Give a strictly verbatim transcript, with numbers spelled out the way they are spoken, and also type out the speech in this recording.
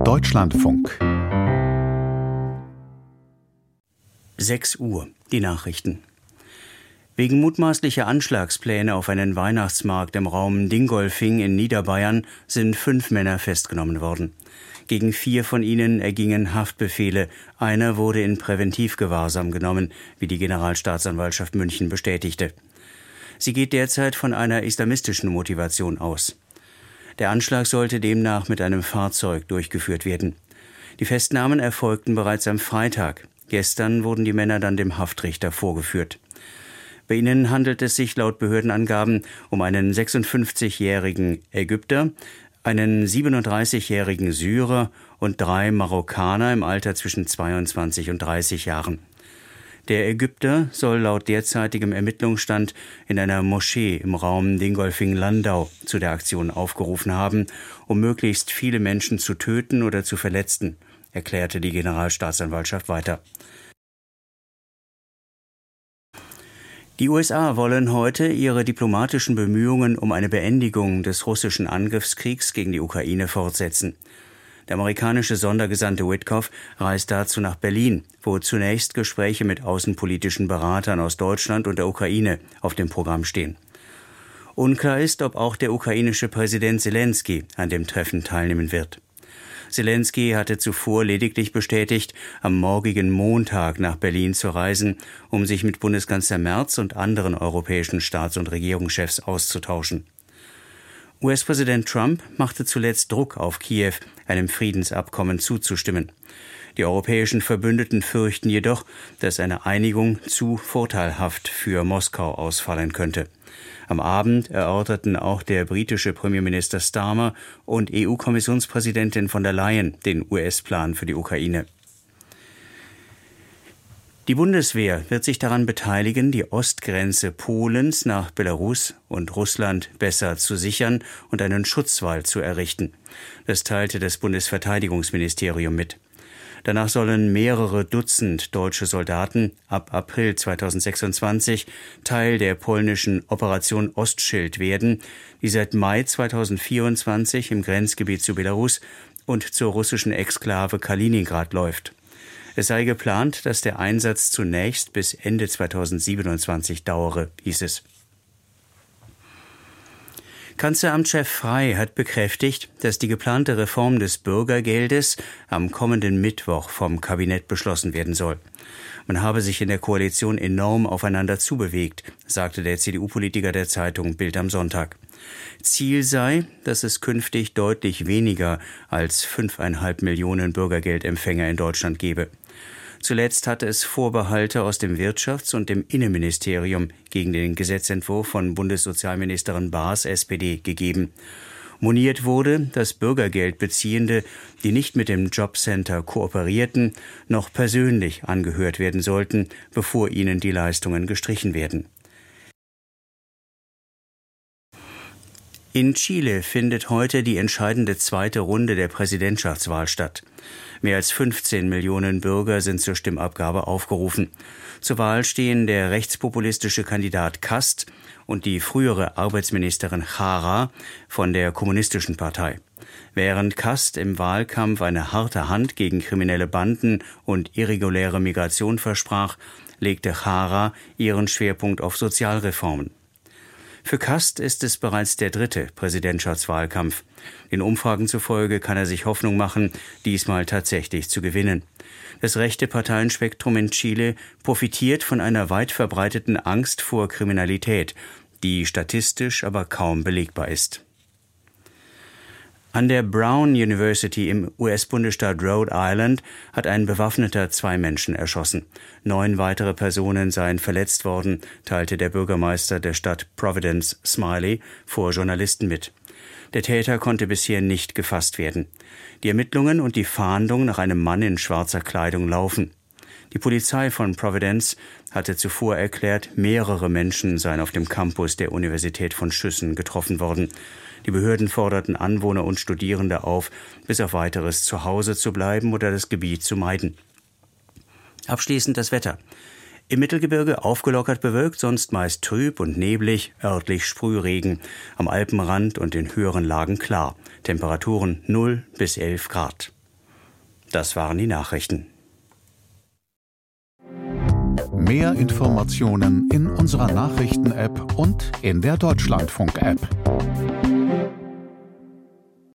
Deutschlandfunk. sechs Uhr, die Nachrichten. Wegen mutmaßlicher Anschlagspläne auf einen Weihnachtsmarkt im Raum Dingolfing in Niederbayern sind fünf Männer festgenommen worden. Gegen vier von ihnen ergingen Haftbefehle. Einer wurde in Präventivgewahrsam genommen, wie die Generalstaatsanwaltschaft München bestätigte. Sie geht derzeit von einer islamistischen Motivation aus. Der Anschlag sollte demnach mit einem Fahrzeug durchgeführt werden. Die Festnahmen erfolgten bereits am Freitag. Gestern wurden die Männer dann dem Haftrichter vorgeführt. Bei ihnen handelt es sich laut Behördenangaben um einen sechsundfünfzigjährigen Ägypter, einen siebenunddreißigjährigen Syrer und drei Marokkaner im Alter zwischen zweiundzwanzig und dreißig Jahren. Der Ägypter soll laut derzeitigem Ermittlungsstand in einer Moschee im Raum Dingolfing-Landau zu der Aktion aufgerufen haben, um möglichst viele Menschen zu töten oder zu verletzen, erklärte die Generalstaatsanwaltschaft weiter. Die U S A wollen heute ihre diplomatischen Bemühungen um eine Beendigung des russischen Angriffskriegs gegen die Ukraine fortsetzen. Der amerikanische Sondergesandte Witkoff reist dazu nach Berlin, wo zunächst Gespräche mit außenpolitischen Beratern aus Deutschland und der Ukraine auf dem Programm stehen. Unklar ist, ob auch der ukrainische Präsident Selenskyj an dem Treffen teilnehmen wird. Selenskyj hatte zuvor lediglich bestätigt, am morgigen Montag nach Berlin zu reisen, um sich mit Bundeskanzler Merz und anderen europäischen Staats- und Regierungschefs auszutauschen. U S-Präsident Trump machte zuletzt Druck auf Kiew, einem Friedensabkommen zuzustimmen. Die europäischen Verbündeten fürchten jedoch, dass eine Einigung zu vorteilhaft für Moskau ausfallen könnte. Am Abend erörterten auch der britische Premierminister Starmer und E U-Kommissionspräsidentin von der Leyen den U S-Plan für die Ukraine. Die Bundeswehr wird sich daran beteiligen, die Ostgrenze Polens nach Belarus und Russland besser zu sichern und einen Schutzwall zu errichten. Das teilte das Bundesverteidigungsministerium mit. Danach sollen mehrere Dutzend deutsche Soldaten ab April zweitausendsechsundzwanzig Teil der polnischen Operation Ostschild werden, die seit Mai zweitausendvierundzwanzig im Grenzgebiet zu Belarus und zur russischen Exklave Kaliningrad läuft. Es sei geplant, dass der Einsatz zunächst bis Ende zweitausendsiebenundzwanzig dauere, hieß es. Kanzleramtschef Frey hat bekräftigt, dass die geplante Reform des Bürgergeldes am kommenden Mittwoch vom Kabinett beschlossen werden soll. Man habe sich in der Koalition enorm aufeinander zubewegt, sagte der C D U-Politiker der Zeitung Bild am Sonntag. Ziel sei, dass es künftig deutlich weniger als fünfeinhalb Millionen Bürgergeldempfänger in Deutschland gebe. Zuletzt hatte es Vorbehalte aus dem Wirtschafts- und dem Innenministerium gegen den Gesetzentwurf von Bundessozialministerin Baas S P D gegeben. Moniert wurde, dass Bürgergeldbeziehende, die nicht mit dem Jobcenter kooperierten, noch persönlich angehört werden sollten, bevor ihnen die Leistungen gestrichen werden. In Chile findet heute die entscheidende zweite Runde der Präsidentschaftswahl statt. Mehr als fünfzehn Millionen Bürger sind zur Stimmabgabe aufgerufen. Zur Wahl stehen der rechtspopulistische Kandidat Kast und die frühere Arbeitsministerin Jara von der Kommunistischen Partei. Während Kast im Wahlkampf eine harte Hand gegen kriminelle Banden und irreguläre Migration versprach, legte Jara ihren Schwerpunkt auf Sozialreformen. Für Kast ist es bereits der dritte Präsidentschaftswahlkampf. Den Umfragen zufolge kann er sich Hoffnung machen, diesmal tatsächlich zu gewinnen. Das rechte Parteienspektrum in Chile profitiert von einer weit verbreiteten Angst vor Kriminalität, die statistisch aber kaum belegbar ist. An der Brown University im U S-Bundesstaat Rhode Island hat ein Bewaffneter zwei Menschen erschossen. Neun weitere Personen seien verletzt worden, teilte der Bürgermeister der Stadt Providence, Smiley, vor Journalisten mit. Der Täter konnte bisher nicht gefasst werden. Die Ermittlungen und die Fahndung nach einem Mann in schwarzer Kleidung laufen. Die Polizei von Providence hatte zuvor erklärt, mehrere Menschen seien auf dem Campus der Universität von Schüssen getroffen worden. Die Behörden forderten Anwohner und Studierende auf, bis auf Weiteres zu Hause zu bleiben oder das Gebiet zu meiden. Abschließend das Wetter. Im Mittelgebirge aufgelockert bewölkt, sonst meist trüb und neblig, örtlich Sprühregen. Am Alpenrand und in höheren Lagen klar. Temperaturen null bis elf Grad. Das waren die Nachrichten. Mehr Informationen in unserer Nachrichten-App und in der Deutschlandfunk-App.